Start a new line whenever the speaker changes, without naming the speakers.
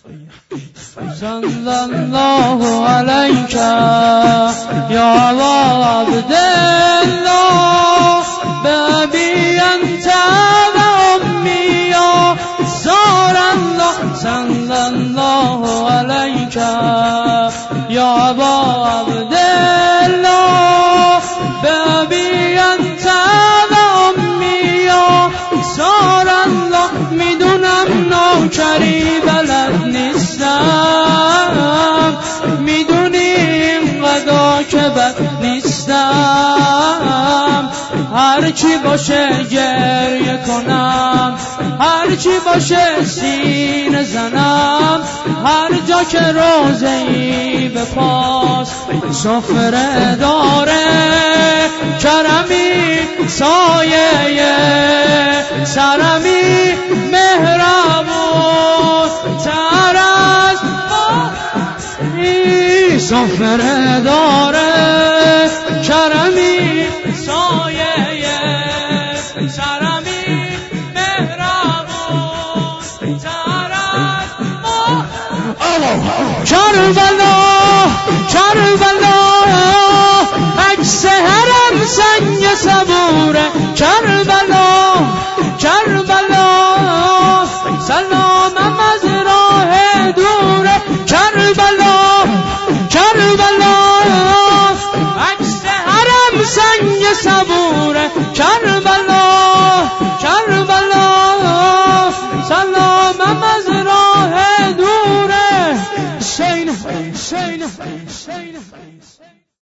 sallallahu alayka ya Abdallah babi anta wa ummi ya Zarallah sallallahu alayka ya Abdallah babi anta wa ummi ya Zarallah میدونم نوکری بلد نیستم میدونیم قدا که بد نیستم هرچی باشه گریه کنم هرچی باشه سینه زنم هر جا که روزه‌ای به پاس سفره داره کرمی سایه سرمی مهربون تر از سفره داره کرمی سایه سرمی مهربون تر از کربلا کربلا عکس حرم سنگ صبوره کربلا کربلا سلامم از راه دوره کربلا کربلا عکس حرم سنگ صبوره کربلا کربلا سلامم از راه دوره حسین حسین حسین